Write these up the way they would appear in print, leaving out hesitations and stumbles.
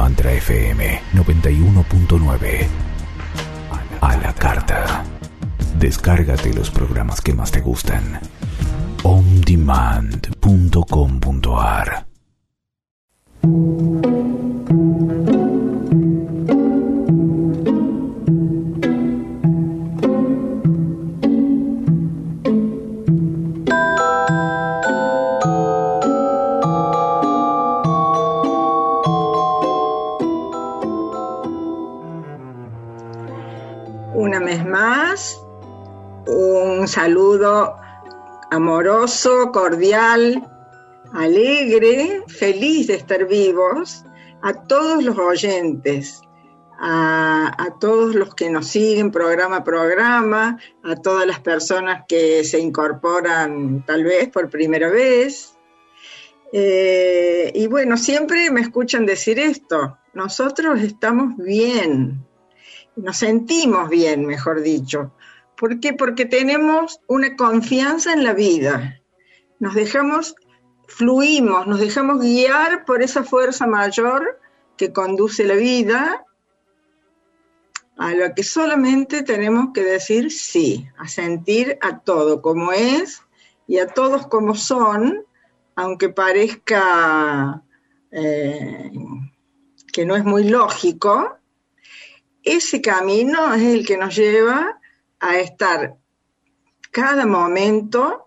Mantra FM 91.9. A la carta. Descárgate los programas que más te gustan. ondemand.com.ar. Una vez más, un saludo amoroso, cordial, alegre, feliz de estar vivos a todos los oyentes, a todos los que nos siguen programa a programa, a todas las personas que se incorporan tal vez por primera vez. Y bueno, siempre me escuchan decir esto: nosotros estamos bien. Nos sentimos bien, mejor dicho. ¿Por qué? Porque tenemos una confianza en la vida. Fluimos, nos dejamos guiar por esa fuerza mayor que conduce la vida, a lo que solamente tenemos que decir sí, a sentir a todo como es y a todos como son, aunque parezca que no es muy lógico. Ese camino es el que nos lleva a estar cada momento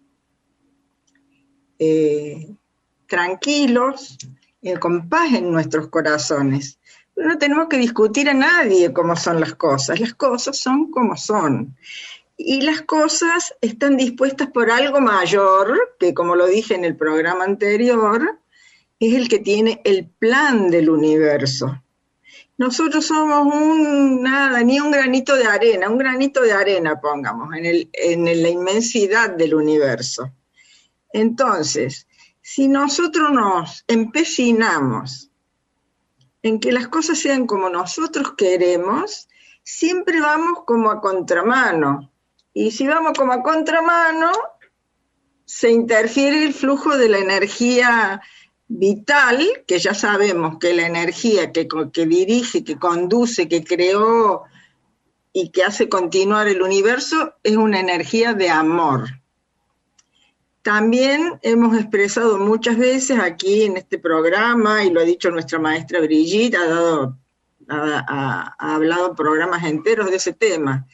tranquilos, con paz en nuestros corazones. Pero no tenemos que discutir a nadie cómo son las cosas son como son. Y las cosas están dispuestas por algo mayor, que como lo dije en el programa anterior, es el que tiene el plan del universo. Nosotros somos ni un granito de arena pongamos, en la inmensidad del universo. Entonces, si nosotros nos empecinamos en que las cosas sean como nosotros queremos, siempre vamos como a contramano. Y si vamos como a contramano, se interfiere el flujo de la energía vital, que ya sabemos que la energía que dirige, que conduce, que creó y que hace continuar el universo es una energía de amor. También hemos expresado muchas veces aquí en este programa, y lo ha dicho nuestra maestra Brigitte, ha hablado programas enteros de ese tema.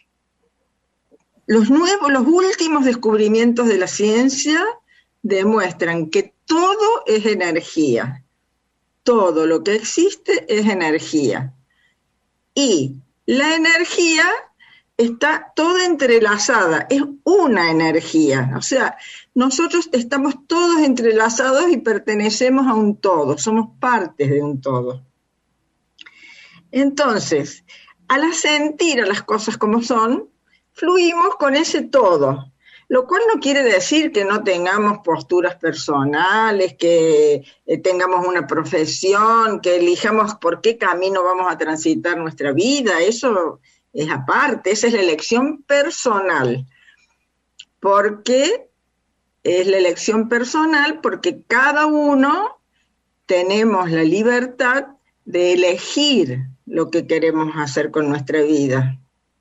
Los últimos descubrimientos de la ciencia demuestran que todo es energía. Todo lo que existe es energía. Y la energía está toda entrelazada, es una energía. O sea, nosotros estamos todos entrelazados y pertenecemos a un todo, somos partes de un todo. Entonces, al sentir a las cosas como son, fluimos con ese todo. Lo cual no quiere decir que no tengamos posturas personales, que tengamos una profesión, que elijamos por qué camino vamos a transitar nuestra vida. Eso es aparte, esa es la elección personal. Porque es la elección personal porque cada uno tenemos la libertad de elegir lo que queremos hacer con nuestra vida.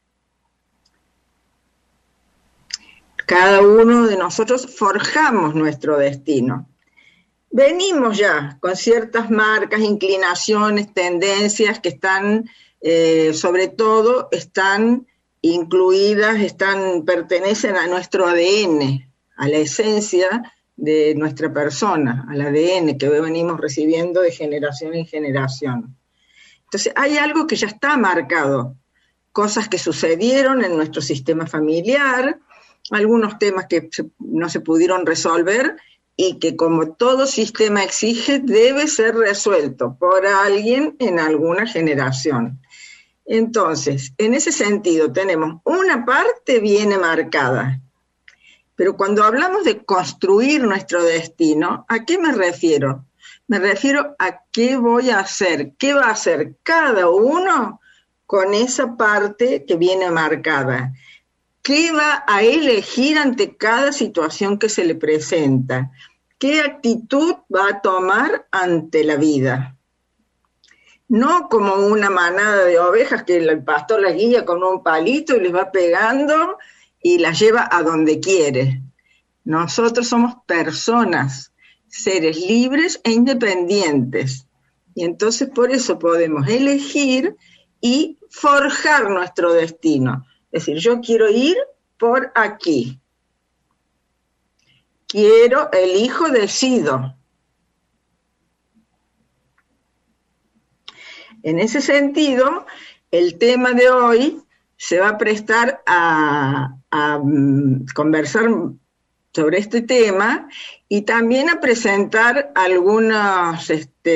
Cada uno de nosotros forjamos nuestro destino. Venimos ya con ciertas marcas, inclinaciones, tendencias que están, sobre todo, están incluidas, pertenecen a nuestro ADN, a la esencia de nuestra persona, al ADN que venimos recibiendo de generación en generación. Entonces, hay algo que ya está marcado, cosas que sucedieron en nuestro sistema familiar, algunos temas que no se pudieron resolver y que, como todo sistema exige, debe ser resuelto por alguien en alguna generación. Entonces, en ese sentido, tenemos una parte bien marcada. Pero cuando hablamos de construir nuestro destino, ¿a qué me refiero? Me refiero a qué voy a hacer, qué va a hacer cada uno con esa parte que viene marcada. ¿Qué va a elegir ante cada situación que se le presenta? ¿Qué actitud va a tomar ante la vida? no como una manada de ovejas que el pastor las guía con un palito y les va pegando y las lleva a donde quiere. Nosotros somos personas, seres libres e independientes. Y entonces por eso podemos elegir y forjar nuestro destino. Es decir, yo quiero ir por aquí. Quiero, elijo, decido. En ese sentido, el tema de hoy se va a prestar a conversar sobre este tema y también a presentar algunas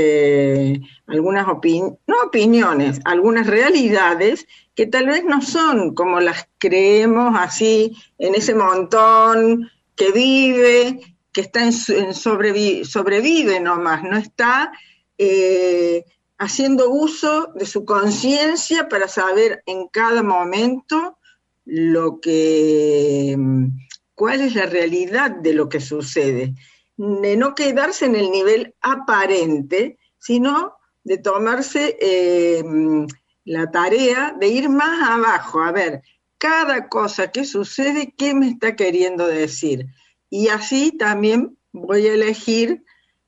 opiniones, algunas realidades que tal vez no son como las creemos así en ese montón que vive, que está sobrevive nomás, no está haciendo uso de su conciencia para saber en cada momento cuál es la realidad de lo que sucede, de no quedarse en el nivel aparente, sino de tomarse la tarea de ir más abajo, a ver, cada cosa que sucede, ¿qué me está queriendo decir? Y así también voy a elegir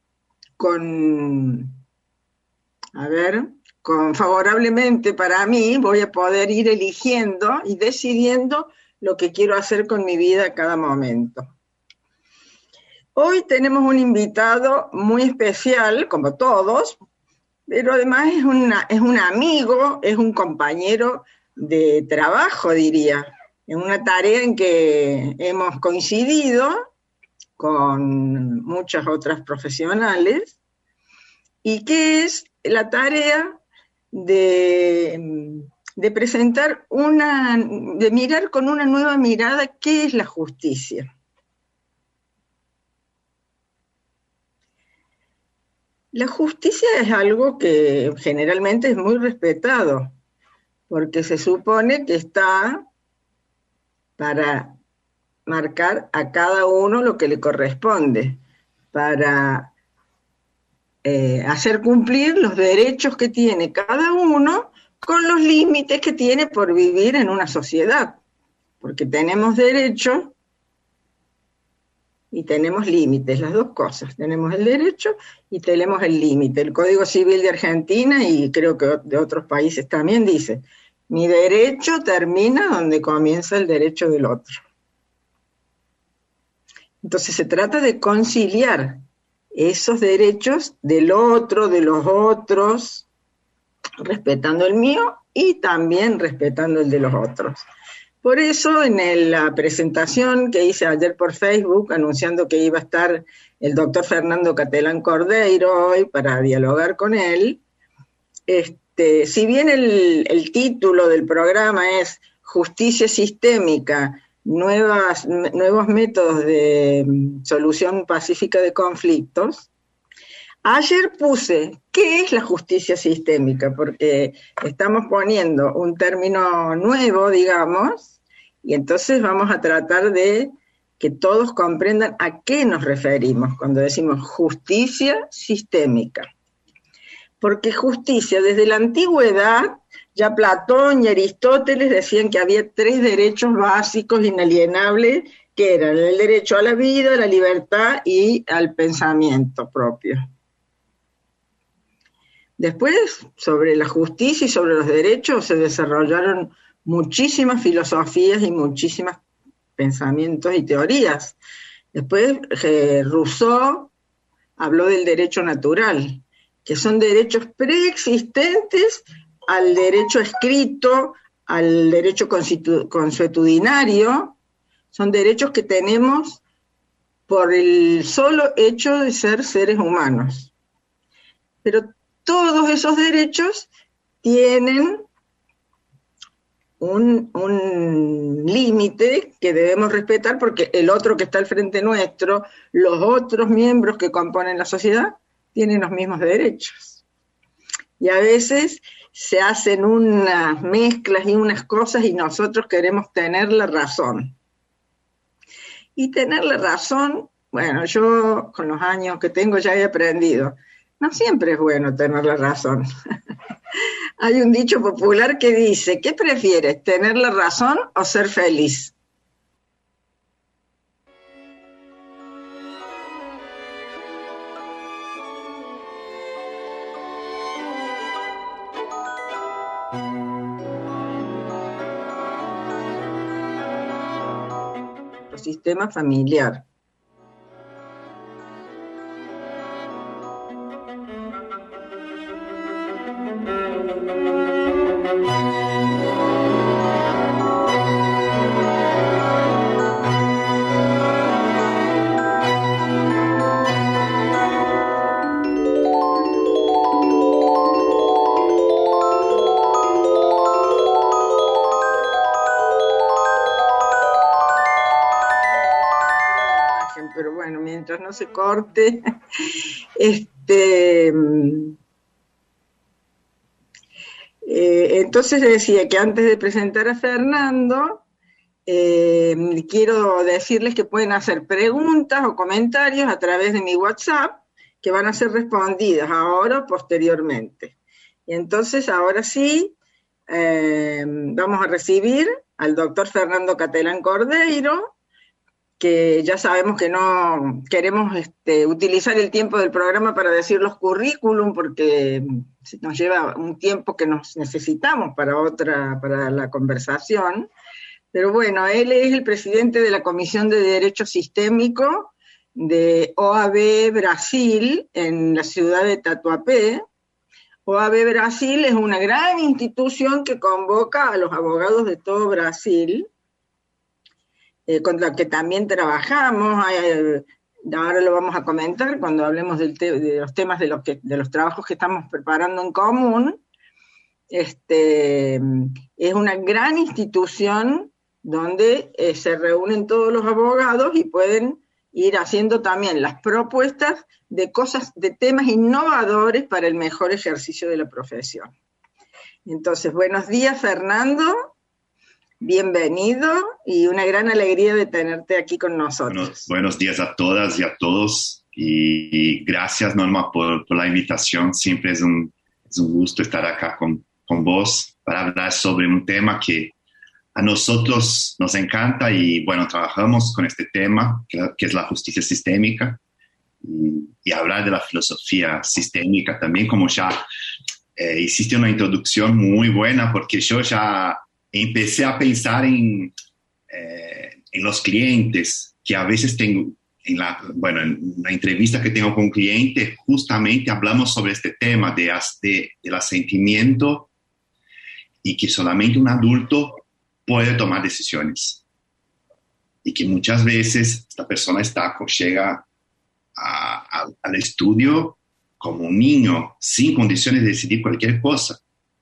favorablemente para mí, voy a poder ir eligiendo y decidiendo lo que quiero hacer con mi vida a cada momento. Hoy tenemos un invitado muy especial, como todos, pero además es un amigo, es un compañero de trabajo, diría, en una tarea en que hemos coincidido con muchas otras profesionales, y que es la tarea de presentar de mirar con una nueva mirada qué es la justicia. La justicia es algo que generalmente es muy respetado, porque se supone que está para marcar a cada uno lo que le corresponde, para hacer cumplir los derechos que tiene cada uno con los límites que tiene por vivir en una sociedad, porque tenemos derechos y tenemos límites, las dos cosas, tenemos el derecho y tenemos el límite. El Código Civil de Argentina, y creo que de otros países también, dice, mi derecho termina donde comienza el derecho del otro. Entonces se trata de conciliar esos derechos del otro, de los otros, respetando el mío y también respetando el de los otros. Por eso, en la presentación que hice ayer por Facebook, anunciando que iba a estar el doctor Fernando Catelán Cordeiro hoy para dialogar con él, si bien el título del programa es Justicia Sistémica, nuevos métodos de solución pacífica de conflictos, ayer puse, ¿qué es la justicia sistémica? Porque estamos poniendo un término nuevo, digamos, y entonces vamos a tratar de que todos comprendan a qué nos referimos cuando decimos justicia sistémica. Porque justicia, desde la antigüedad, ya Platón y Aristóteles decían que había 3 derechos básicos inalienables, que eran el derecho a la vida, a la libertad y al pensamiento propio. Después, sobre la justicia y sobre los derechos, se desarrollaron muchísimas filosofías y muchísimos pensamientos y teorías. Después, Rousseau habló del derecho natural, que son derechos preexistentes al derecho escrito, al derecho consuetudinario, son derechos que tenemos por el solo hecho de ser seres humanos. Pero todos esos derechos tienen un límite que debemos respetar porque el otro que está al frente nuestro, los otros miembros que componen la sociedad, tienen los mismos derechos. Y a veces se hacen unas mezclas y unas cosas y nosotros queremos tener la razón. Y tener la razón, bueno, yo con los años que tengo ya he aprendido, no siempre es bueno tener la razón. Hay un dicho popular que dice, ¿qué prefieres, tener la razón o ser feliz? Sistema familiar. Pero bueno, mientras no se corte, entonces decía que antes de presentar a Fernando, quiero decirles que pueden hacer preguntas o comentarios a través de mi WhatsApp, que van a ser respondidas ahora o posteriormente. Y entonces, ahora sí, vamos a recibir al doctor Fernando Catelán Cordeiro, que ya sabemos que no queremos utilizar el tiempo del programa para decir los currículum, porque nos lleva un tiempo que nos necesitamos para la conversación. Pero bueno, él es el presidente de la Comisión de Derecho Sistémico de OAB Brasil, en la ciudad de Tatuapé. OAB Brasil es una gran institución que convoca a los abogados de todo Brasil, con la que también trabajamos. Ahora lo vamos a comentar cuando hablemos de los temas de los trabajos que estamos preparando en común. Es una gran institución donde se reúnen todos los abogados y pueden ir haciendo también las propuestas de temas innovadores para el mejor ejercicio de la profesión. Entonces, buenos días, Fernando. Bienvenido y una gran alegría de tenerte aquí con nosotros. Buenos días a todas y a todos y gracias, Norma, por la invitación. Siempre es un gusto estar acá con vos para hablar sobre un tema que a nosotros nos encanta y bueno, trabajamos con este tema que es la justicia sistémica y hablar de la filosofía sistémica también, como ya hiciste una introducción muy buena, porque yo ya empecé a pensar en los clientes, que a veces tengo, en la entrevista que tengo con un cliente, justamente hablamos sobre este tema del asentimiento y que solamente un adulto puede tomar decisiones. Y que muchas veces esta persona llega al estudio como un niño, sin condiciones de decidir cualquier cosa.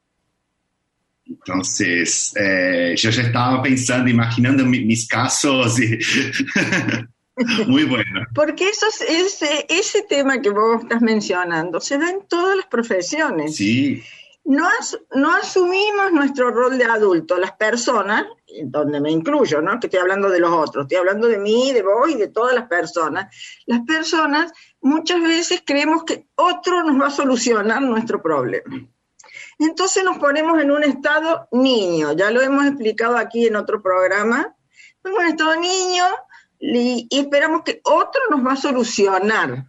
Entonces, yo ya estaba pensando, imaginando mis casos. Y muy bueno. Porque ese tema que vos estás mencionando se da en todas las profesiones. Sí. No asumimos nuestro rol de adulto. Las personas, donde me incluyo, ¿no? Que estoy hablando de los otros, estoy hablando de mí, de vos y de todas las personas. Las personas muchas veces creemos que otro nos va a solucionar nuestro problema. Entonces nos ponemos en un estado niño, ya lo hemos explicado aquí en otro programa, en un estado niño y esperamos que otro nos va a solucionar.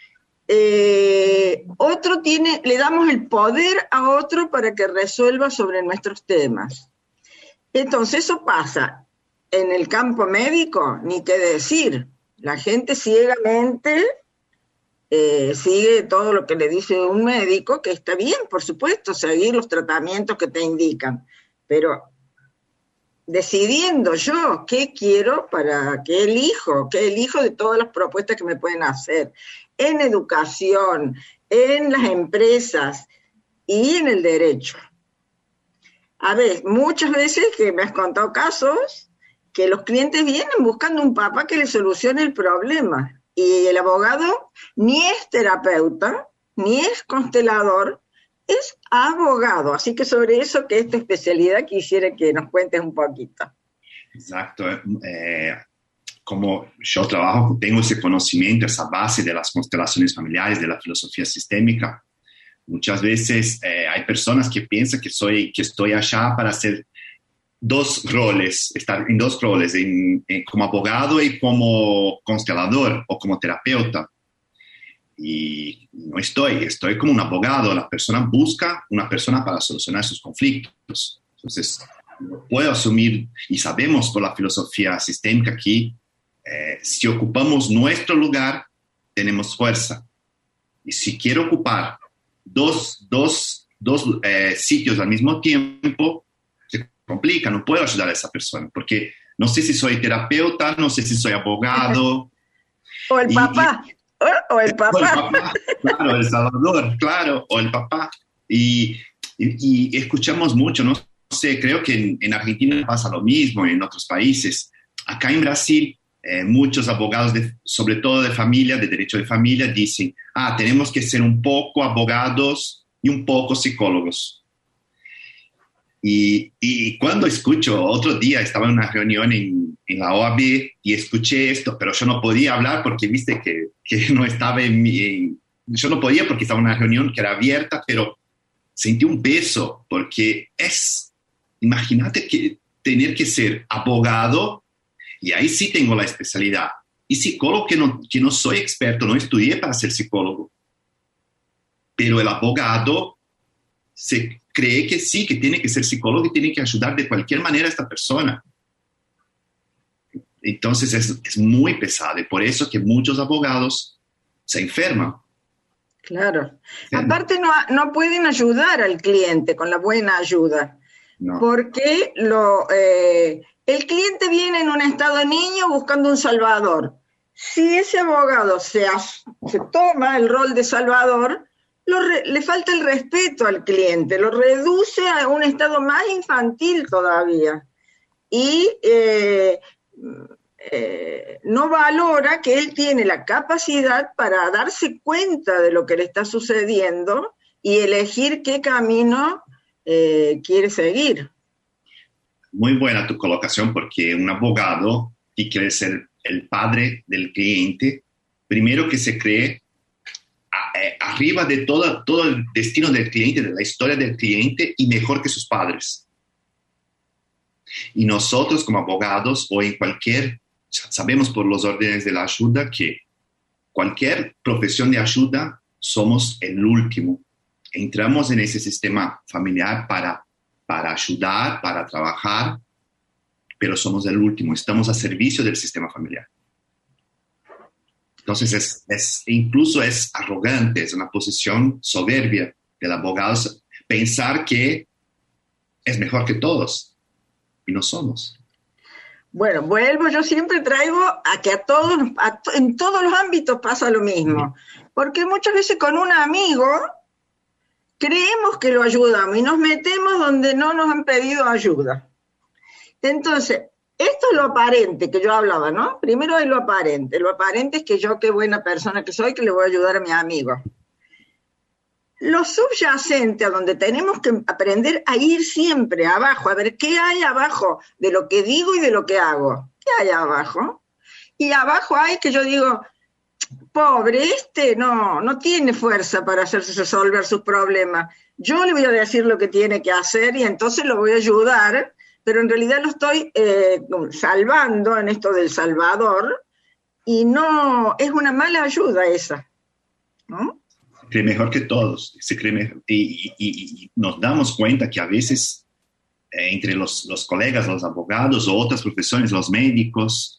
Le damos el poder a otro para que resuelva sobre nuestros temas. Entonces eso pasa en el campo médico, ni qué decir, la gente ciegamente sigue todo lo que le dice un médico, que está bien, por supuesto, seguir los tratamientos que te indican, pero decidiendo yo qué quiero, qué elijo de todas las propuestas que me pueden hacer en educación, en las empresas y en el derecho. A ver, muchas veces que me has contado casos que los clientes vienen buscando un papá que les solucione el problema. Y el abogado ni es terapeuta, ni es constelador, es abogado. Así que sobre eso, que es tu especialidad, quisiera que nos cuentes un poquito. Exacto. Como yo trabajo, tengo ese conocimiento, esa base de las constelaciones familiares, de la filosofía sistémica. Muchas veces hay personas que piensan que estoy allá para hacer dos roles, estar en dos roles, como abogado y como constelador o como terapeuta. Y no estoy como un abogado. La persona busca una persona para solucionar sus conflictos. Entonces, no puedo asumir, y sabemos por la filosofía sistémica que si ocupamos nuestro lugar, tenemos fuerza. Y si quiero ocupar dos sitios al mismo tiempo, se complica, no puedo ayudar a esa persona, porque no sé si soy terapeuta, no sé si soy abogado. O el papá. O el papá. Claro, el salvador, claro, o el papá. Y escuchamos mucho, no sé, creo que en Argentina pasa lo mismo, en otros países. Acá en Brasil, muchos abogados, sobre todo de familia, de derecho de familia, dicen, tenemos que ser un poco abogados y un poco psicólogos. Y cuando escucho, otro día estaba en una reunión en la OAB y escuché esto, pero yo no podía hablar porque viste que no estaba yo no podía porque estaba en una reunión que era abierta, pero sentí un peso porque imagínate que tener que ser abogado, y ahí sí tengo la especialidad, y psicólogo que no soy experto, no estudié para ser psicólogo, pero el abogado se cree que sí, que tiene que ser psicólogo y tiene que ayudar de cualquier manera a esta persona. Entonces es muy pesado y por eso que muchos abogados se enferman. Claro. Aparte no pueden ayudar al cliente con la buena ayuda, no. Porque el cliente viene en un estado de niño buscando un salvador. Si ese abogado se toma el rol de salvador, le falta el respeto al cliente, lo reduce a un estado más infantil todavía. Y no valora que él tiene la capacidad para darse cuenta de lo que le está sucediendo y elegir qué camino quiere seguir. Muy buena tu colocación, porque un abogado que quiere ser el padre del cliente, primero que se cree arriba de todo el destino del cliente, de la historia del cliente, y mejor que sus padres. Y nosotros como abogados o en sabemos por los órdenes de la ayuda que cualquier profesión de ayuda somos el último. Entramos en ese sistema familiar para ayudar, para trabajar, pero somos el último, estamos a servicio del sistema familiar. Entonces incluso es arrogante, es una posición soberbia del abogado pensar que es mejor que todos, y no somos. Bueno, yo siempre traigo a que en todos los ámbitos pasa lo mismo, porque muchas veces con un amigo creemos que lo ayudamos y nos metemos donde no nos han pedido ayuda. Entonces, esto es lo aparente que yo hablaba, ¿no? Primero es lo aparente es que yo, qué buena persona que soy, que le voy a ayudar a mi amigo. Lo subyacente, a donde tenemos que aprender a ir siempre abajo, a ver qué hay abajo de lo que digo y de lo que hago. ¿Qué hay abajo? Y abajo hay que yo digo, pobre, no tiene fuerza para hacerse resolver sus problemas. Yo le voy a decir lo que tiene que hacer y entonces lo voy a ayudar, pero en realidad lo estoy salvando en esto del Salvador, y no, es una mala ayuda esa, ¿no? Se cree mejor que todos, se cree mejor, y nos damos cuenta que a veces entre los colegas, los abogados o otras profesiones, los médicos,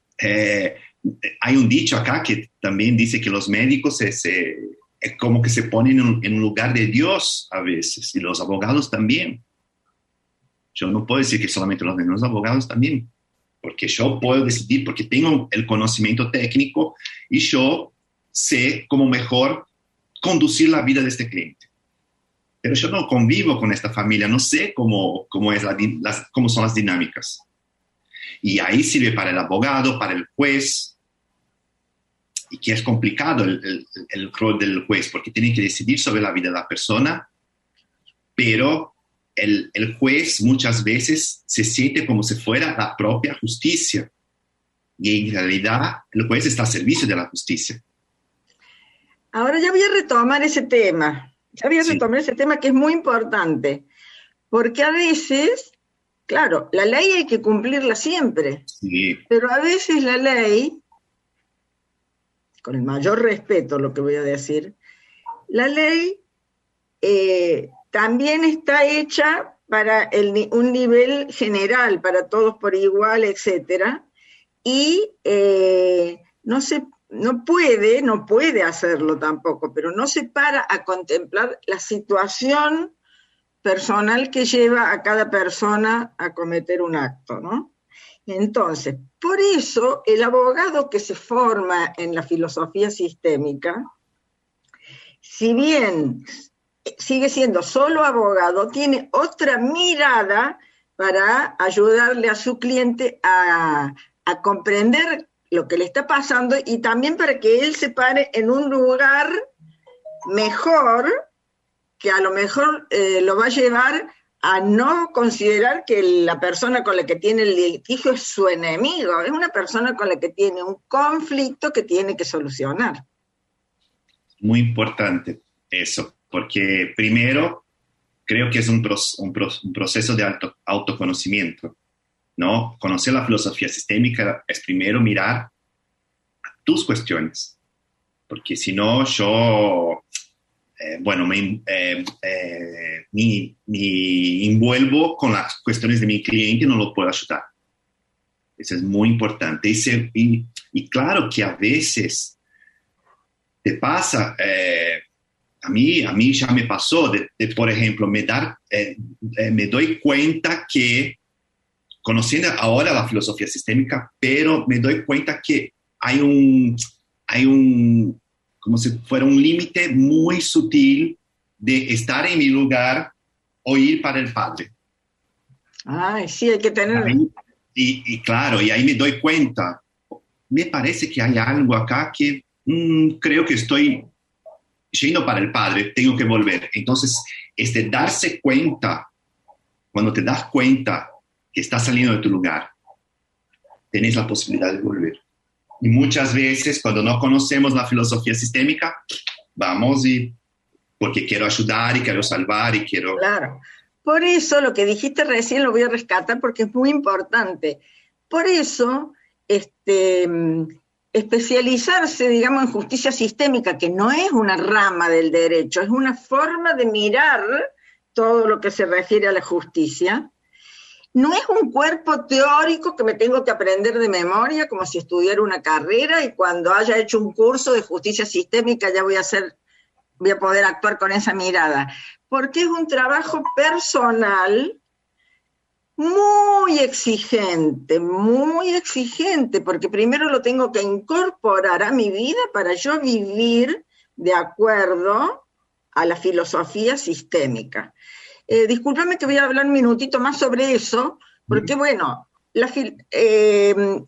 hay un dicho acá que también dice que los médicos es como que se ponen en un lugar de Dios a veces, y los abogados también. Yo no puedo decir que solamente los abogados también, porque yo puedo decidir, porque tengo el conocimiento técnico y yo sé cómo mejor conducir la vida de este cliente. Pero yo no convivo con esta familia, no sé cómo son las dinámicas. Y ahí sirve para el abogado, para el juez, y que es complicado el rol del juez, porque tiene que decidir sobre la vida de la persona, pero el juez muchas veces se siente como si fuera la propia justicia, y en realidad el juez está al servicio de la justicia. Ahora ya voy a retomar ese tema, Ya voy a Sí. retomar ese tema que es muy importante, porque a veces, claro, la ley hay que cumplirla siempre, Sí, pero a veces la ley, con el mayor respeto lo que voy a decir, la ley también está hecha para un nivel general, para todos por igual, etcétera, y no puede hacerlo tampoco, pero no se para a contemplar la situación personal que lleva a cada persona a cometer un acto, ¿no? Entonces, por eso el abogado que se forma en la filosofía sistémica, si bien sigue siendo solo abogado, tiene otra mirada para ayudarle a su cliente a comprender lo que le está pasando y también para que él se pare en un lugar mejor, que a lo mejor lo va a llevar a no considerar que la persona con la que tiene el litigio es su enemigo, es una persona con la que tiene un conflicto que tiene que solucionar. muy importante eso, porque primero creo que es un proceso de autoconocimiento, ¿no? Conocer la filosofía sistémica es primero mirar tus cuestiones, porque si no yo, me envuelvo con las cuestiones de mi cliente y no lo puedo ayudar. Eso es muy importante. Y claro que a veces te pasa, a mí ya me pasó, por ejemplo, me doy cuenta que, conociendo ahora la filosofía sistémica, pero me doy cuenta que hay un como si fuera un límite muy sutil de estar en mi lugar o ir para el padre. Ay, sí, hay que tener... Y claro, y ahí me doy cuenta, me parece que hay algo acá que creo que estoy yendo para el padre, tengo que volver. Entonces, darse cuenta, cuando te das cuenta que estás saliendo de tu lugar, tenés la posibilidad de volver. Y muchas veces, cuando no conocemos la filosofía sistémica, vamos porque quiero ayudar y quiero salvar y quiero... Claro. Por eso lo que dijiste recién lo voy a rescatar porque es muy importante. Por eso, especializarse, digamos, en justicia sistémica, que no es una rama del derecho, es una forma de mirar todo lo que se refiere a la justicia. No es un cuerpo teórico que me tengo que aprender de memoria como si estudiara una carrera y cuando haya hecho un curso de justicia sistémica ya voy a poder actuar con esa mirada. Porque es un trabajo personal muy exigente, porque primero lo tengo que incorporar a mi vida para yo vivir de acuerdo a la filosofía sistémica. Discúlpame que voy a hablar un minutito más sobre eso, porque bueno, en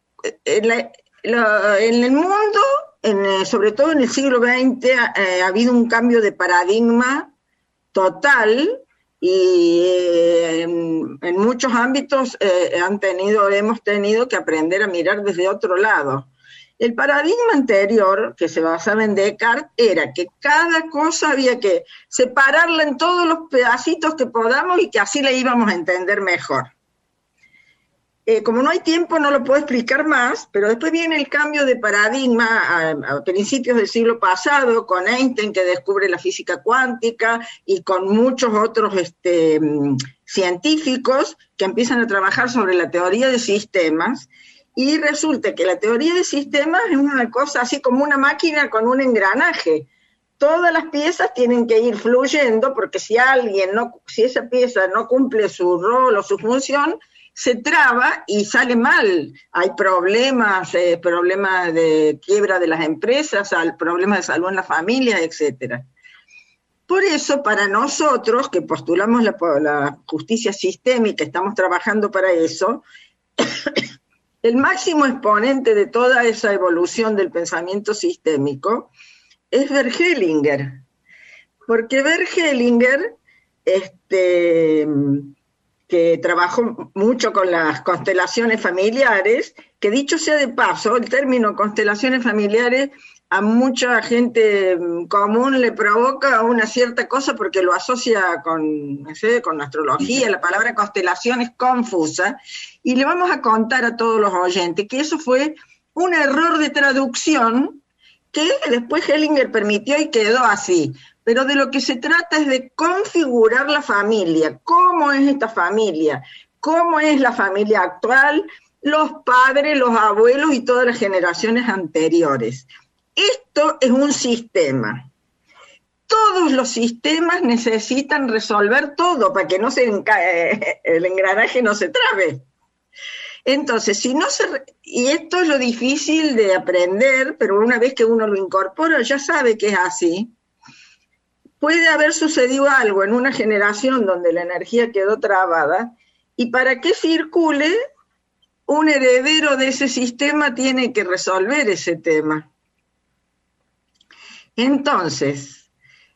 el mundo, sobre todo en el siglo XX, ha habido un cambio de paradigma total y en muchos ámbitos hemos tenido que aprender a mirar desde otro lado. El paradigma anterior, que se basaba en Descartes, era que cada cosa había que separarla en todos los pedacitos que podamos y que así la íbamos a entender mejor. Como no hay tiempo, no lo puedo explicar más, pero después viene el cambio de paradigma a principios del siglo pasado, con Einstein, que descubre la física cuántica, y con muchos otros científicos que empiezan a trabajar sobre la teoría de sistemas, y resulta que la teoría de sistemas es una cosa así como una máquina con un engranaje. Todas las piezas tienen que ir fluyendo, porque si esa pieza no cumple su rol o su función, se traba y sale mal. Hay problemas de quiebra de las empresas, problemas de salud en la familia, etc. Por eso, para nosotros, que postulamos la justicia sistémica, estamos trabajando para eso, el máximo exponente de toda esa evolución del pensamiento sistémico es Bert Hellinger. Porque Bert Hellinger, que trabajó mucho con las constelaciones familiares, que dicho sea de paso, el término constelaciones familiares a mucha gente común le provoca una cierta cosa porque lo asocia con, no sé, con astrología, la palabra constelación es confusa, y le vamos a contar a todos los oyentes que eso fue un error de traducción que después Hellinger permitió y quedó así. Pero de lo que se trata es de configurar la familia. ¿Cómo es esta familia? ¿Cómo es la familia actual? Los padres, los abuelos y todas las generaciones anteriores. Esto es un sistema. Todos los sistemas necesitan resolver todo para que no el engranaje no se trabe. Entonces, si no y esto es lo difícil de aprender, pero una vez que uno lo incorpora ya sabe que es así. Puede haber sucedido algo en una generación donde la energía quedó trabada, y para que circule, un heredero de ese sistema tiene que resolver ese tema. Entonces,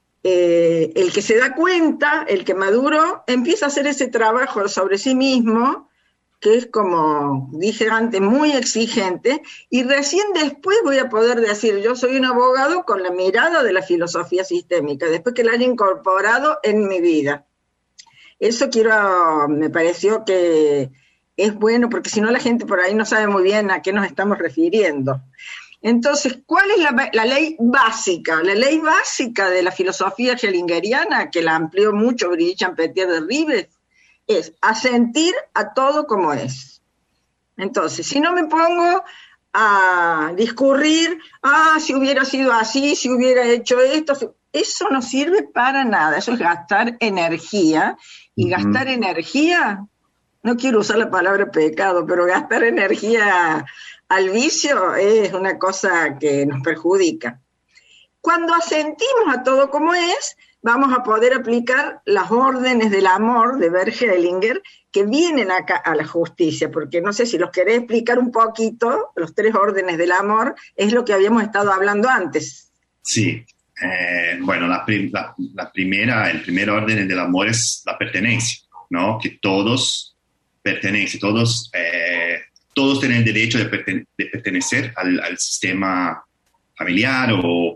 el que se da cuenta, el que maduró, empieza a hacer ese trabajo sobre sí mismo, que es, como dije antes, muy exigente, y recién después voy a poder decir, yo soy un abogado con la mirada de la filosofía sistémica, después que la haya incorporado en mi vida. Eso me pareció que es bueno, porque si no la gente por ahí no sabe muy bien a qué nos estamos refiriendo. Entonces, ¿cuál es la ley básica? La ley básica de la filosofía hellingeriana, que la amplió mucho Brigitte Champetier de Ribes, es asentir a todo como es. Entonces, si no me pongo a discurrir, si hubiera sido así, si hubiera hecho esto, eso no sirve para nada, eso es gastar energía, y gastar energía, no quiero usar la palabra pecado, pero gastar energía al vicio es una cosa que nos perjudica. Cuando asentimos a todo como es, vamos a poder aplicar las órdenes del amor de Bert Hellinger que vienen acá a la justicia, porque no sé si los querés explicar un poquito, los 3 órdenes del amor, es lo que habíamos estado hablando antes. Sí, bueno, el primer orden del amor es la pertenencia, ¿no? Que todos pertenecen, todos tienen el derecho de pertenecer al sistema familiar o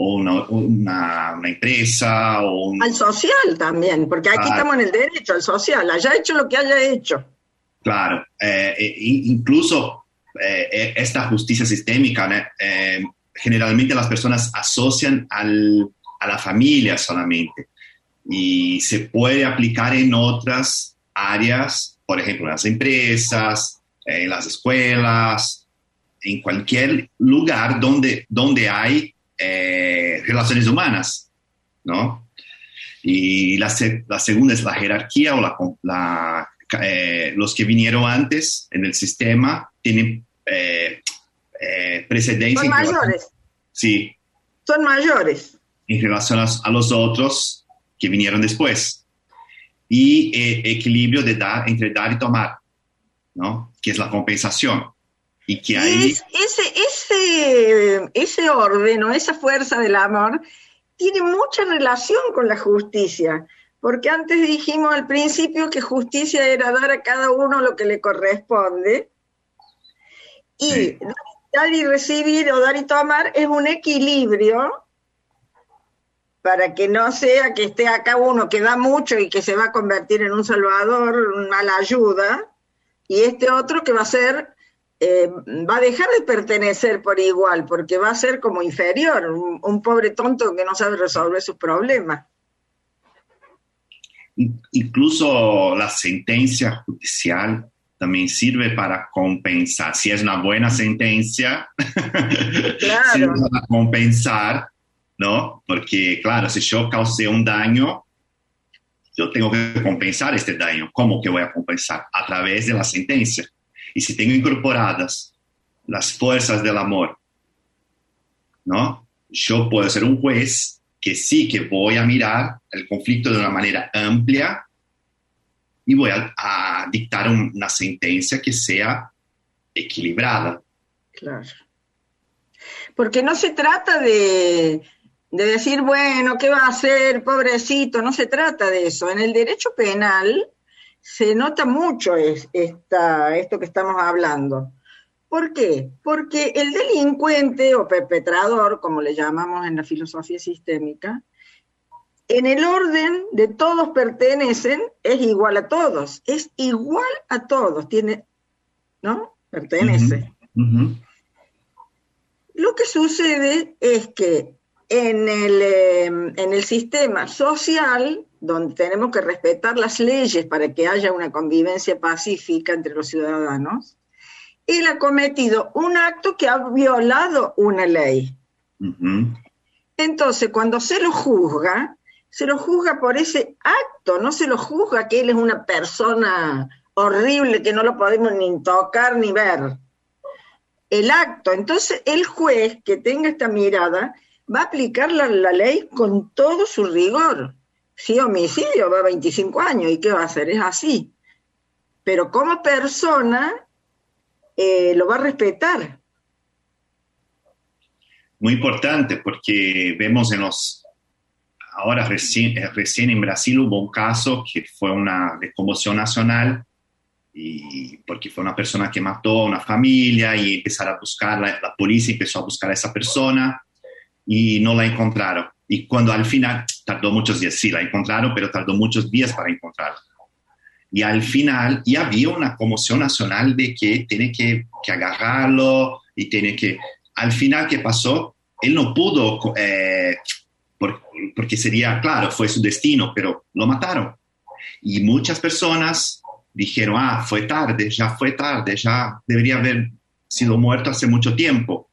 una empresa o al social también, porque aquí estamos en el derecho, al social, haya hecho lo que haya hecho. Claro, incluso esta justicia sistémica, generalmente las personas asocian a la familia solamente, y se puede aplicar en otras áreas, por ejemplo, en las empresas, en las escuelas, en cualquier lugar donde hay relaciones humanas, ¿no? Y la segunda es la jerarquía, o los que vinieron antes en el sistema tienen precedencia. Son mayores. Sí. Son mayores. En relación a los otros que vinieron después. Y equilibrio entre dar y tomar, ¿no? Que es la compensación. Y que ahí... Ese orden o esa fuerza del amor tiene mucha relación con la justicia, porque antes dijimos al principio que justicia era dar a cada uno lo que le corresponde, y sí, dar y recibir o dar y tomar es un equilibrio para que no sea que esté acá uno que da mucho y que se va a convertir en un salvador, una mala ayuda, y este otro que va a ser... va a dejar de pertenecer por igual, porque va a ser como inferior, un pobre tonto que no sabe resolver sus problemas. Incluso la sentencia judicial también sirve para compensar. Si es una buena sentencia, claro, sirve para compensar, ¿no? Porque, claro, si yo causé un daño, yo tengo que compensar este daño. ¿Cómo que voy a compensar? A través de la sentencia. Y si tengo incorporadas las fuerzas del amor, ¿no? Yo puedo ser un juez que voy a mirar el conflicto de una manera amplia y voy a dictar una sentencia que sea equilibrada. Claro. Porque no se trata de decir, bueno, ¿qué va a hacer, pobrecito? No se trata de eso. En el derecho penal se nota mucho esto que estamos hablando, ¿Por qué? Porque el delincuente o perpetrador, como le llamamos en la filosofía sistémica, en el orden de todos pertenecen, es igual a todos, tiene, ¿no? Pertenece. Ujú. Lo que sucede es que en el sistema social, donde tenemos que respetar las leyes para que haya una convivencia pacífica entre los ciudadanos, él ha cometido un acto que ha violado una ley. Ujú. Entonces, cuando se lo juzga por ese acto, no se lo juzga que él es una persona horrible que no lo podemos ni tocar ni ver. El acto. Entonces, el juez que tenga esta mirada va a aplicar la ley con todo su rigor. Si homicidio va a 25 años, ¿y qué va a hacer? Es así. Pero como persona lo va a respetar. Muy importante porque vemos ahora recién en Brasil hubo un caso que fue una de conmoción nacional, y porque fue una persona que mató a una familia y empezaron a buscar, la policía empezó a buscar a esa persona y no la encontraron. Y cuando al final, tardó muchos días, sí la encontraron, pero tardó muchos días para encontrarla. Y al final, y había una conmoción nacional de que tiene que agarrarlo y tiene que... Al final, ¿qué pasó? Él no pudo, porque sería, claro, fue su destino, pero lo mataron. Y muchas personas dijeron, fue tarde, ya debería haber sido muerto hace mucho tiempo,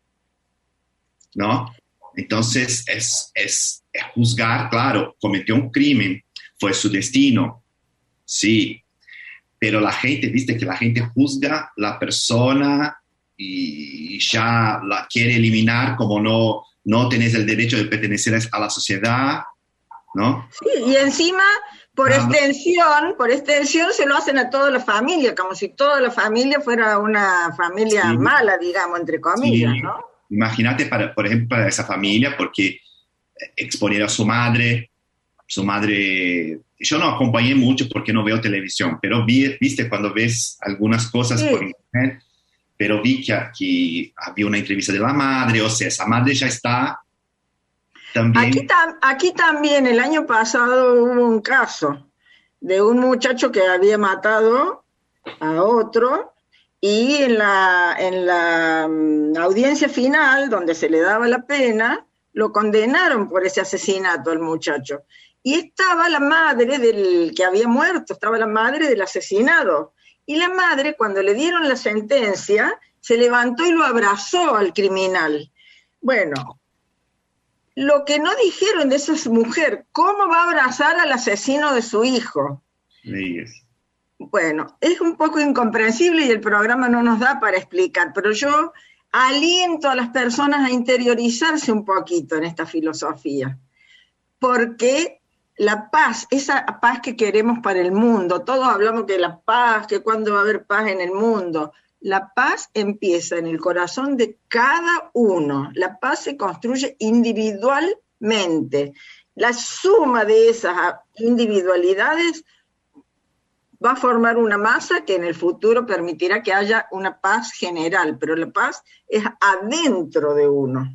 ¿no? Entonces, es juzgar, claro, cometió un crimen, fue su destino, sí, pero la gente, viste que la gente juzga la persona y ya la quiere eliminar como no tenés el derecho de pertenecer a la sociedad, ¿no? Sí, y encima, por extensión se lo hacen a toda la familia, como si toda la familia fuera una familia mala, digamos, entre comillas, sí. ¿No? Imagínate, por ejemplo, para esa familia, porque exponer a su madre, yo no acompañé mucho porque no veo televisión, pero viste cuando ves algunas cosas por internet, pero vi que aquí había una entrevista de la madre, o sea, esa madre ya está también. Aquí también el año pasado hubo un caso de un muchacho que había matado a otro, y en la audiencia final, donde se le daba la pena, lo condenaron por ese asesinato al muchacho. Y estaba la madre del que había muerto, estaba la madre del asesinado. Y la madre, cuando le dieron la sentencia, se levantó y lo abrazó al criminal. Bueno, lo que no dijeron de esa mujer, ¿cómo va a abrazar al asesino de su hijo? Sí. Bueno, es un poco incomprensible y el programa no nos da para explicar, pero yo aliento a las personas a interiorizarse un poquito en esta filosofía, porque la paz, esa paz que queremos para el mundo, todos hablamos de la paz, que cuándo va a haber paz en el mundo. La paz empieza en el corazón de cada uno, la paz se construye individualmente. La suma de esas individualidades va a formar una masa que en el futuro permitirá que haya una paz general, pero la paz es adentro de uno.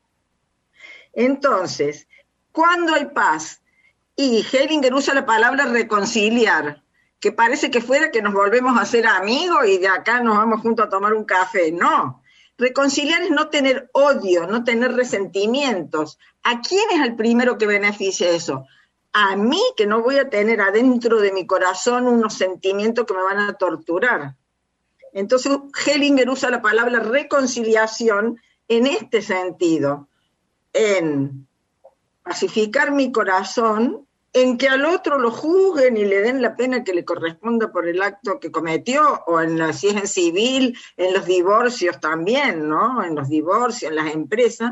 Entonces, ¿cuándo hay paz? Y Hellinger usa la palabra reconciliar, que parece que fuera que nos volvemos a ser amigos y de acá nos vamos juntos a tomar un café. No, reconciliar es no tener odio, no tener resentimientos. ¿A quién es el primero que beneficia eso? A mí, que no voy a tener adentro de mi corazón unos sentimientos que me van a torturar. Entonces, Hellinger usa la palabra reconciliación en este sentido, en pacificar mi corazón, en que al otro lo juzguen y le den la pena que le corresponda por el acto que cometió, o si es en civil, en los divorcios también, ¿no? En los divorcios, en las empresas.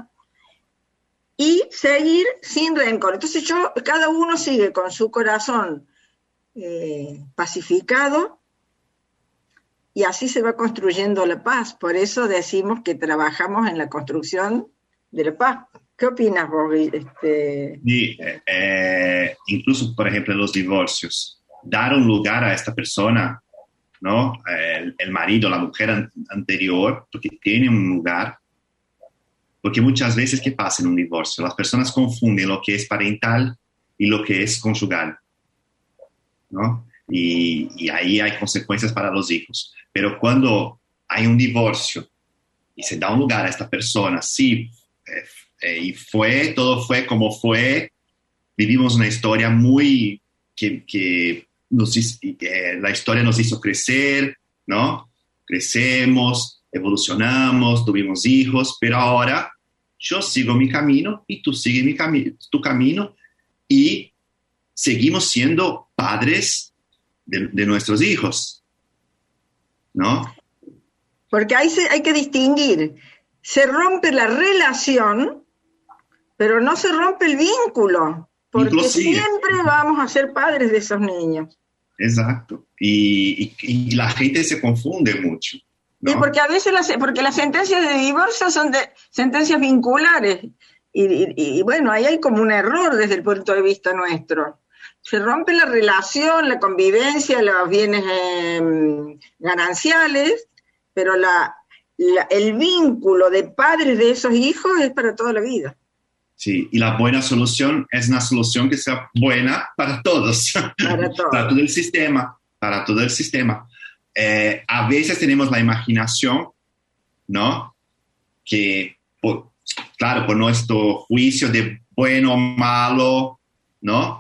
Y seguir sin rencor. Entonces cada uno sigue con su corazón pacificado, y así se va construyendo la paz. Por eso decimos que trabajamos en la construcción de la paz. ¿Qué opinas vos? Sí, incluso, por ejemplo, en los divorcios, dar un lugar a esta persona ¿no? El marido, la mujer anterior, porque tiene un lugar. Porque muchas veces, ¿qué pasa en un divorcio? Las personas confunden lo que es parental y lo que es conjugal, ¿no? Y ahí hay consecuencias para los hijos. Pero cuando hay un divorcio y se da un lugar a esta persona, sí, y todo fue como fue, vivimos una historia muy que la historia nos hizo crecer, ¿no? Crecemos, evolucionamos, tuvimos hijos, pero ahora yo sigo mi camino y tú sigues tu camino y seguimos siendo padres de nuestros hijos, ¿no? Porque ahí hay que distinguir, se rompe la relación, pero no se rompe el vínculo, porque siempre vamos a ser padres de esos niños. Exacto, y la gente se confunde mucho, ¿no? Y porque a veces porque las sentencias de divorcio son sentencias vinculares, y bueno, ahí hay como un error desde el punto de vista nuestro. Se rompe la relación, la convivencia, los bienes gananciales, pero el vínculo de padres de esos hijos es para toda la vida. Sí, y la buena solución es una solución que sea buena para todos, para todo el sistema, para todo el sistema. A veces tenemos la imaginación, ¿no? Que, claro, por nuestro juicio de bueno o malo, ¿no?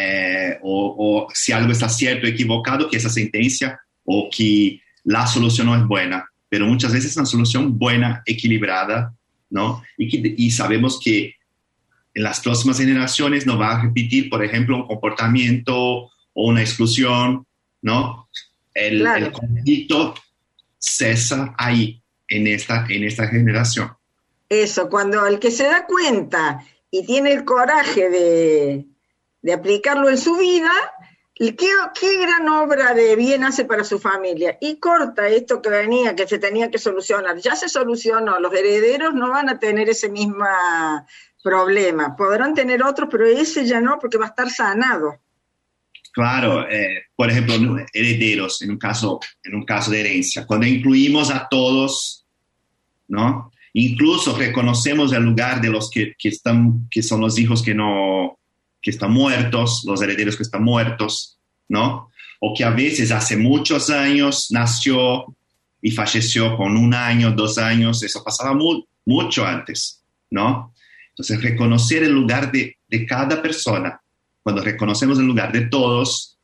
O si algo está cierto o equivocado, que esa sentencia o que la solución no es buena, pero muchas veces es una solución buena, equilibrada, ¿no? Y sabemos que en las próximas generaciones no va a repetir, por ejemplo, un comportamiento o una exclusión, ¿no? El conflicto cesa ahí, en esta generación. Eso, cuando el que se da cuenta y tiene el coraje de aplicarlo en su vida, ¿qué gran obra de bien hace para su familia? Y corta esto que se tenía que solucionar. Ya se solucionó, los herederos no van a tener ese mismo problema. Podrán tener otros, pero ese ya no, porque va a estar sanado. Claro, por ejemplo, herederos, en un caso de herencia, cuando incluimos a todos, ¿no? Incluso reconocemos el lugar de los que son los hijos que están muertos, los herederos que están muertos, ¿no? O que a veces hace muchos años nació y falleció con 1 año, 2 años, eso pasaba mucho antes, ¿no? Entonces, reconocer el lugar de cada persona. Cuando reconocemos el lugar de todos,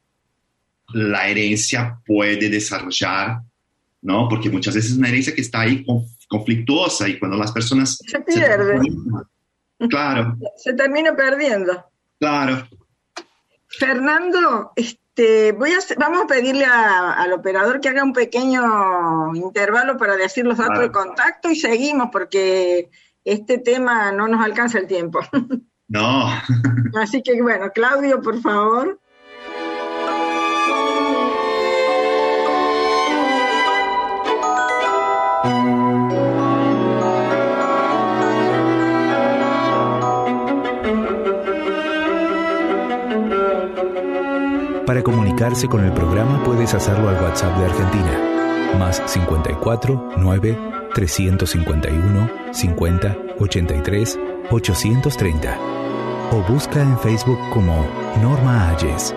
la herencia puede desarrollar, ¿no? Porque muchas veces es una herencia que está ahí conflictuosa y cuando las personas se pierde. Claro. Se termina perdiendo. Claro. Fernando, vamos a pedirle al operador que haga un pequeño intervalo para decir los datos de contacto y seguimos porque este tema no nos alcanza el tiempo. No. Así que bueno, Claudio, por favor. Para comunicarse con el programa puedes hacerlo al WhatsApp de Argentina, más 54 9 351 50 83 830. O busca en Facebook como Norma Ayes.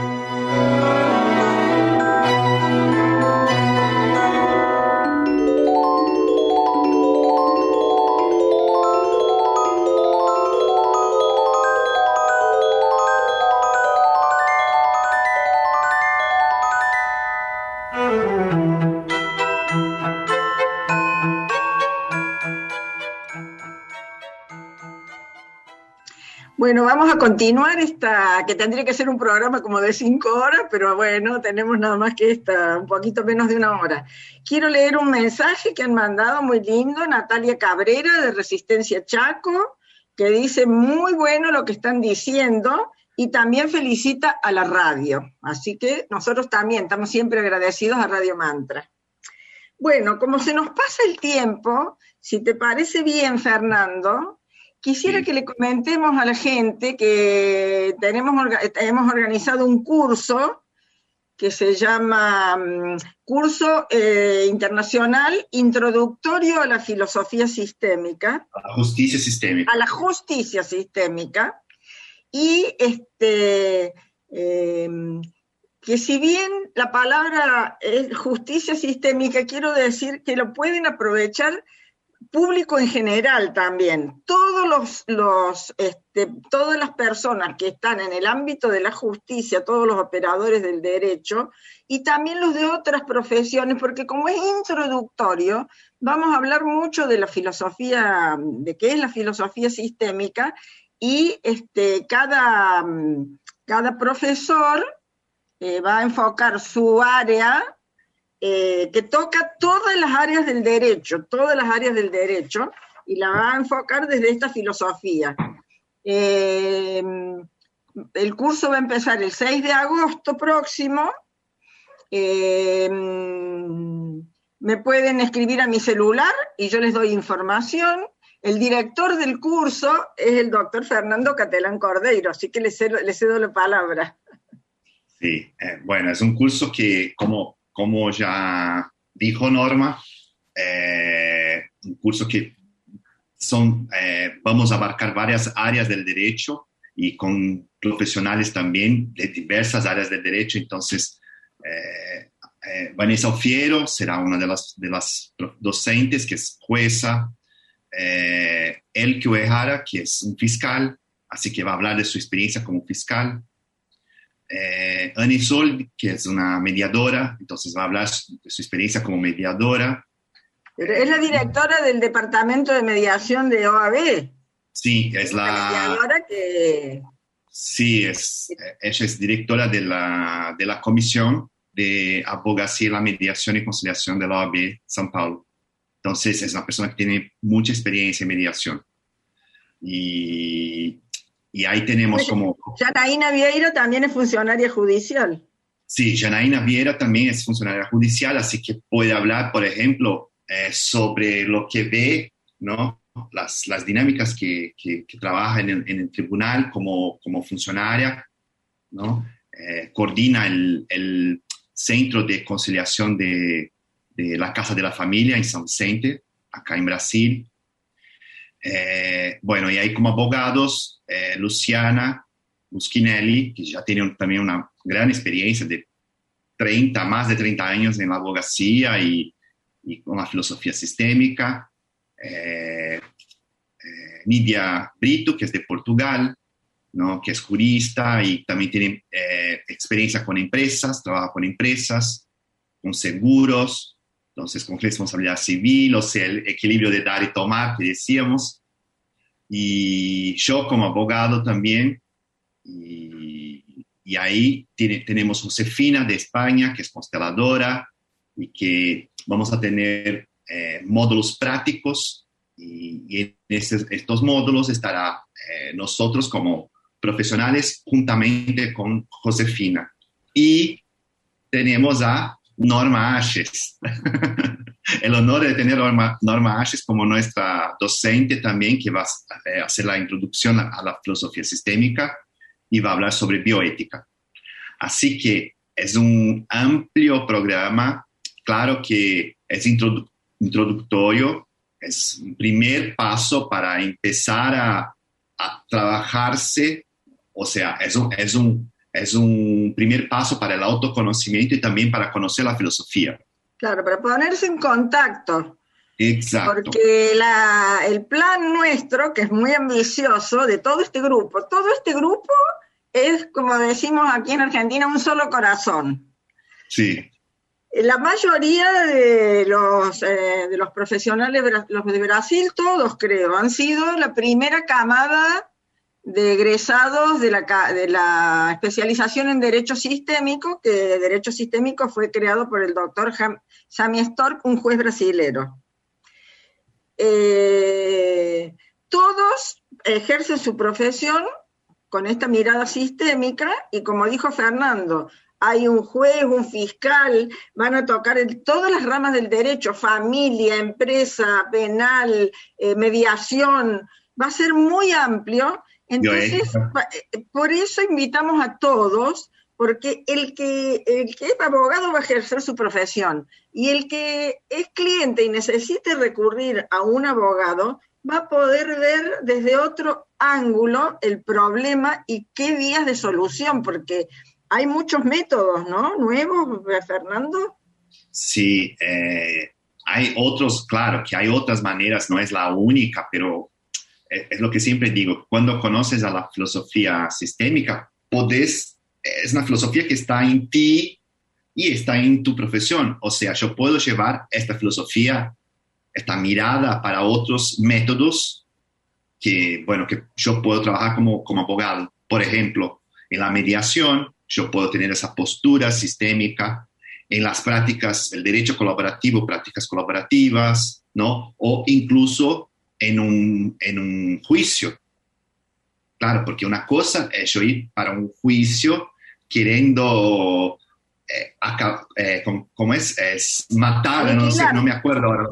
Bueno, vamos a continuar que tendría que ser un programa como de 5 horas, pero bueno, tenemos nada más que un poquito menos de 1 hora. Quiero leer un mensaje que han mandado muy lindo, Natalia Cabrera de Resistencia Chaco, que dice muy bueno lo que están diciendo y también felicita a la radio. Así que nosotros también estamos siempre agradecidos a Radio Mantra. Bueno, como se nos pasa el tiempo, si te parece bien, Fernando, quisiera que le comentemos a la gente que hemos organizado un curso que se llama Curso Internacional Introductorio a la Filosofía Sistémica. A la justicia sistémica. A la justicia sistémica. Y que si bien la palabra es justicia sistémica, quiero decir que lo pueden aprovechar público en general también. Todas las personas que están en el ámbito de la justicia, todos los operadores del derecho, y también los de otras profesiones, porque como es introductorio, vamos a hablar mucho de la filosofía, de qué es la filosofía sistémica, y cada profesor va a enfocar su área, que toca todas las áreas del derecho, y la va a enfocar desde esta filosofía. El curso va a empezar el 6 de agosto próximo. Me pueden escribir a mi celular y yo les doy información. El director del curso es el doctor Fernando Catelán Cordeiro, así que le cedo la palabra. Sí, bueno, es un curso que, como ya dijo Norma, un curso que vamos a abarcar varias áreas del derecho y con profesionales también de diversas áreas del derecho. Entonces, Vanessa Ofiero será una de las docentes, que es jueza, Elke Uehara, que es un fiscal, así que va a hablar de su experiencia como fiscal. Annie Sol, que es una mediadora, entonces va a hablar de su experiencia como mediadora. Pero es la directora del departamento de mediación de OAB. Sí, es la mediadora que... Sí, ella es directora de la Comisión de Abogacía, la Mediación y Conciliación de la OAB São Paulo. Entonces es una persona que tiene mucha experiencia en mediación. Y ahí tenemos como... Janaína Vieira también es funcionaria judicial. Sí, Janaína Vieira también es funcionaria judicial, así que puede hablar, por ejemplo, sobre lo que ve, ¿no? Las dinámicas que trabaja en el tribunal como funcionaria, ¿no? Coordina el Centro de Conciliación de la Casa de la Familia en São Vicente, acá en Brasil. Bueno, y ahí como abogados, Luciana Muschinelli, que ya tiene también una gran experiencia de más de 30 años en la abogacía y con la filosofía sistémica. Nidia Brito, que es de Portugal, ¿no? Que es jurista y también tiene experiencia con empresas, trabaja con empresas, con seguros, entonces con responsabilidad civil, o sea, el equilibrio de dar y tomar que decíamos. Y yo como abogado también, y ahí tenemos Josefina de España, que es consteladora, y que vamos a tener módulos prácticos, y en estos módulos estará nosotros como profesionales juntamente con Josefina. Y tenemos a Norma Ashes. El honor de tener a Norma Ashes como nuestra docente también, que va a hacer la introducción a la filosofía sistémica y va a hablar sobre bioética. Así que es un amplio programa, claro que es introductorio, es un primer paso para empezar a trabajarse, o sea, es un primer paso para el autoconocimiento y también para conocer la filosofía. Claro, para ponerse en contacto. Exacto. Porque el plan nuestro, que es muy ambicioso, de todo este grupo es, como decimos aquí en Argentina, un solo corazón. Sí. La mayoría de los profesionales, los de Brasil, todos creo, han sido la primera camada de egresados de la especialización en Derecho Sistémico, que Derecho Sistémico fue creado por el doctor Sami Stork, un juez brasilero. Todos ejercen su profesión con esta mirada sistémica, y como dijo Fernando, hay un juez, un fiscal, van a tocar todas las ramas del derecho, familia, empresa, penal, mediación, va a ser muy amplio. Entonces, por eso invitamos a todos, porque el que es abogado va a ejercer su profesión, y el que es cliente y necesite recurrir a un abogado va a poder ver desde otro ángulo el problema y qué vías de solución, porque hay muchos métodos, ¿no? Nuevos, Fernando. Sí, hay otros, claro, que hay otras maneras, no es la única, pero es lo que siempre digo, cuando conoces a la filosofía sistémica, es una filosofía que está en ti y está en tu profesión. O sea, yo puedo llevar esta filosofía, esta mirada para otros métodos que yo puedo trabajar como abogado. Por ejemplo, en la mediación, yo puedo tener esa postura sistémica. En las prácticas, el derecho colaborativo, prácticas colaborativas, ¿no? O incluso en un juicio. Claro, porque una cosa es yo ir para un juicio queriendo, ¿cómo es? Es matar, aniquilar. No me acuerdo ahora.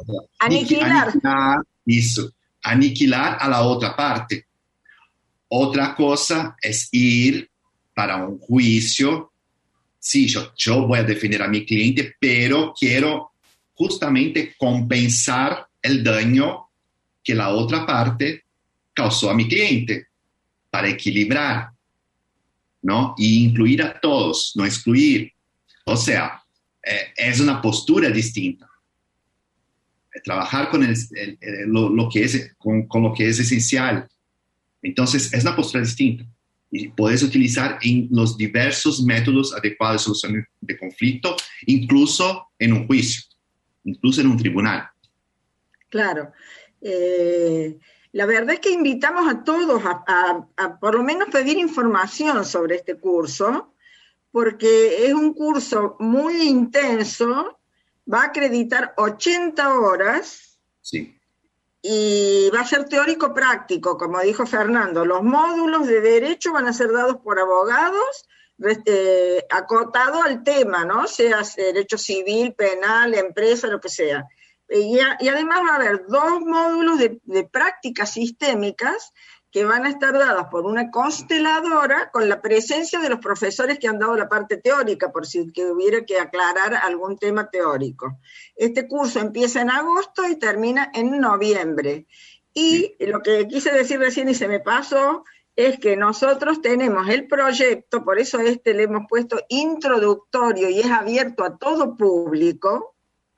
Aniquilar a la otra parte. Otra cosa es ir para un juicio. Sí, yo voy a defender a mi cliente, pero quiero justamente compensar el daño que la otra parte causó a mi cliente para equilibrar, ¿no? Y incluir a todos, no excluir. O sea, es una postura distinta. Trabajar con lo que es, con lo que es esencial. Entonces, es una postura distinta. Y puedes utilizar en los diversos métodos adecuados de solución de conflicto, incluso en un juicio, incluso en un tribunal. Claro. La verdad es que invitamos a todos a por lo menos pedir información sobre este curso, porque es un curso muy intenso, va a acreditar 80 horas. Sí. Y va a ser teórico-práctico, como dijo Fernando. Los módulos de derecho van a ser dados por abogados, acotado al tema, ¿no? Sea derecho civil, penal, empresa, lo que sea. Y además va a haber 2 módulos de prácticas sistémicas que van a estar dadas por una consteladora con la presencia de los profesores que han dado la parte teórica, por si que hubiera que aclarar algún tema teórico. Este curso empieza en agosto y termina en noviembre. Y lo que quise decir recién y se me pasó, es que nosotros tenemos el proyecto, por eso le hemos puesto introductorio y es abierto a todo público,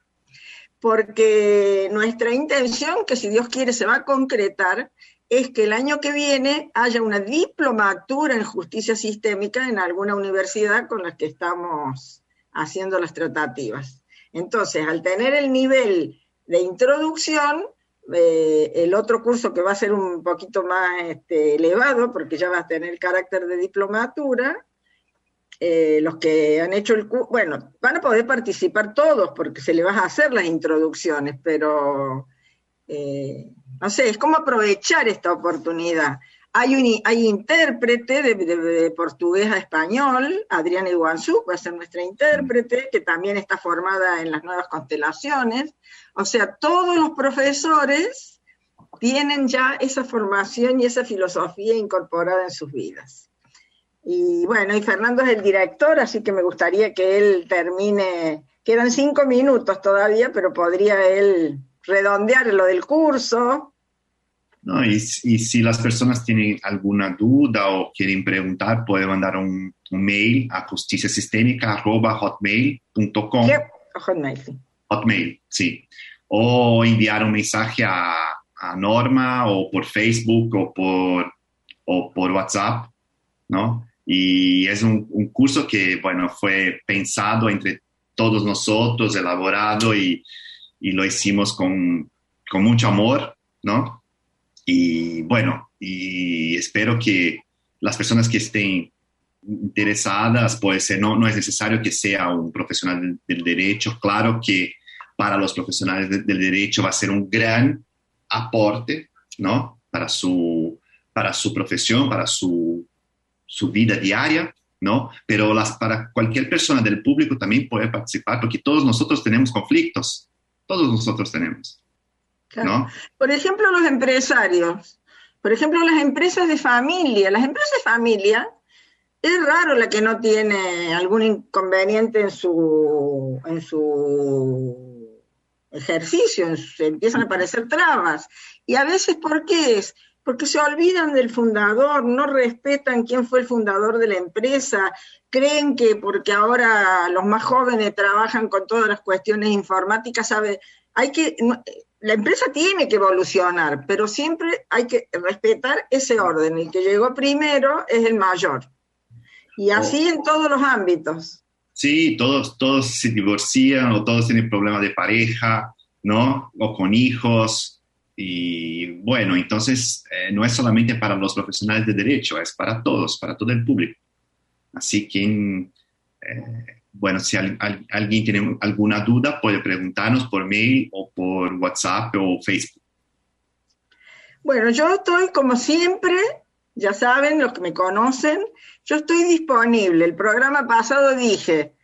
porque nuestra intención, que si Dios quiere se va a concretar, es que el año que viene haya una diplomatura en justicia sistémica en alguna universidad con la que estamos haciendo las tratativas. Entonces, al tener el nivel de introducción, el otro curso que va a ser un poquito más elevado, porque ya va a tener el carácter de diplomatura, los que han hecho el curso, bueno, van a poder participar todos, porque se les va a hacer las introducciones, pero... no sé, es como aprovechar esta oportunidad. Hay intérprete de portugués a español, Adriana Iguanzú va a ser nuestra intérprete, que también está formada en las nuevas constelaciones. O sea, todos los profesores tienen ya esa formación y esa filosofía incorporada en sus vidas. Y bueno, y Fernando es el director, así que me gustaría que él termine, quedan 5 minutos todavía, pero podría él redondear lo del curso. No, y si las personas tienen alguna duda o quieren preguntar, pueden mandar un mail a justiciasistémica@hotmail.com. Hotmail, sí. Hotmail, sí. O enviar un mensaje a Norma o por Facebook o por WhatsApp, ¿no? Y es un curso que, bueno, fue pensado entre todos nosotros, elaborado y lo hicimos con mucho amor, ¿no? Y bueno, y espero que las personas que estén interesadas, pues no es necesario que sea un profesional del derecho. Claro que para los profesionales del derecho va a ser un gran aporte, ¿no? Para su profesión, para su vida diaria, ¿no? Pero para cualquier persona del público también puede participar, porque todos nosotros tenemos conflictos. Todos nosotros tenemos, ¿no? Por ejemplo, los empresarios, por ejemplo, las empresas de familia. Las empresas de familia Es raro la que no tiene algún inconveniente en su ejercicio, se empiezan a aparecer trabas. Y a veces, ¿por qué es? Porque se olvidan del fundador, no respetan quién fue el fundador de la empresa, creen que porque ahora los más jóvenes trabajan con todas las cuestiones informáticas, la empresa tiene que evolucionar, pero siempre hay que respetar ese orden. El que llegó primero es el mayor. Y así en todos los ámbitos. Sí, todos se divorcian o todos tienen problemas de pareja, ¿no? O con hijos. Y bueno, entonces no es solamente para los profesionales de derecho, es para todos, para todo el público. Así que, bueno, si alguien tiene alguna duda, puede preguntarnos por mail o por WhatsApp o Facebook. Bueno, yo estoy como siempre, ya saben, los que me conocen, yo estoy disponible. El programa pasado dije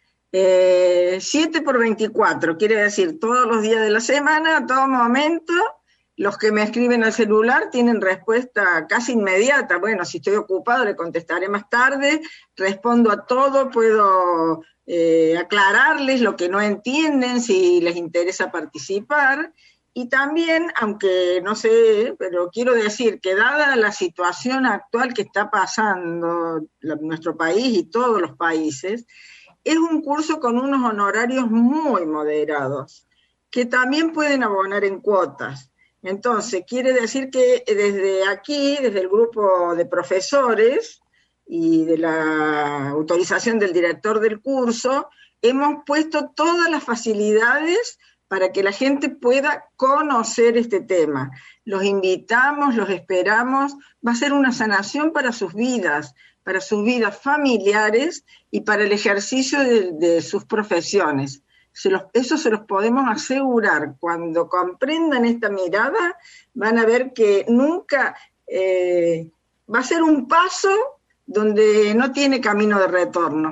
7x24, quiere decir todos los días de la semana, a todo momento. Los que me escriben al celular tienen respuesta casi inmediata. Bueno, si estoy ocupado le contestaré más tarde, respondo a todo, puedo aclararles lo que no entienden, si les interesa participar. Y también, aunque no sé, pero quiero decir que dada la situación actual que está pasando nuestro país y todos los países, es un curso con unos honorarios muy moderados, que también pueden abonar en cuotas. Entonces, quiere decir que desde aquí, desde el grupo de profesores y de la autorización del director del curso, hemos puesto todas las facilidades para que la gente pueda conocer este tema. Los invitamos, los esperamos, va a ser una sanación para sus vidas familiares y para el ejercicio de sus profesiones. Eso se los podemos asegurar. Cuando comprendan esta mirada, van a ver que nunca va a ser un paso donde no tiene camino de retorno.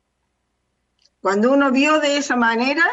Cuando uno vio de esa manera,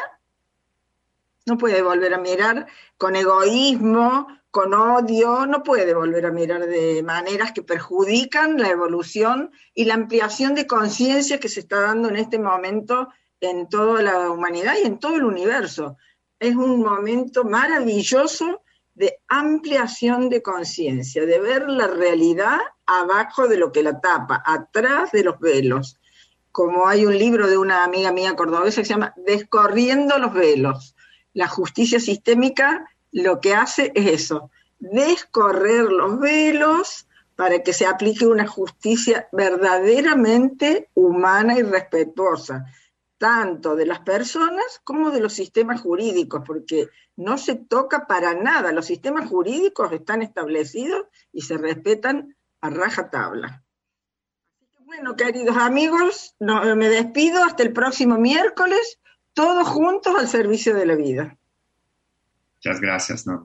no puede volver a mirar con egoísmo, con odio, no puede volver a mirar de maneras que perjudican la evolución y la ampliación de conciencia que se está dando en este momento en toda la humanidad y en todo el universo. Es un momento maravilloso de ampliación de conciencia, de ver la realidad abajo de lo que la tapa, atrás de los velos. Como hay un libro de una amiga mía cordobesa que se llama Descorriendo los velos. La justicia sistémica lo que hace es eso, descorrer los velos para que se aplique una justicia verdaderamente humana y respetuosa, tanto de las personas como de los sistemas jurídicos, porque no se toca para nada. Los sistemas jurídicos están establecidos y se respetan a rajatabla. Bueno, queridos amigos, me despido hasta el próximo miércoles, todos juntos al servicio de la vida. Muchas gracias, Norma.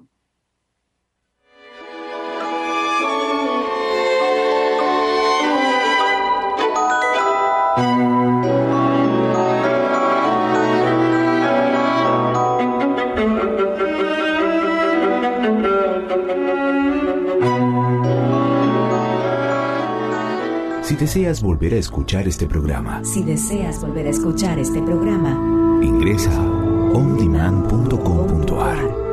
Si deseas volver a escuchar este programa, ingresa a ondemand.com.ar.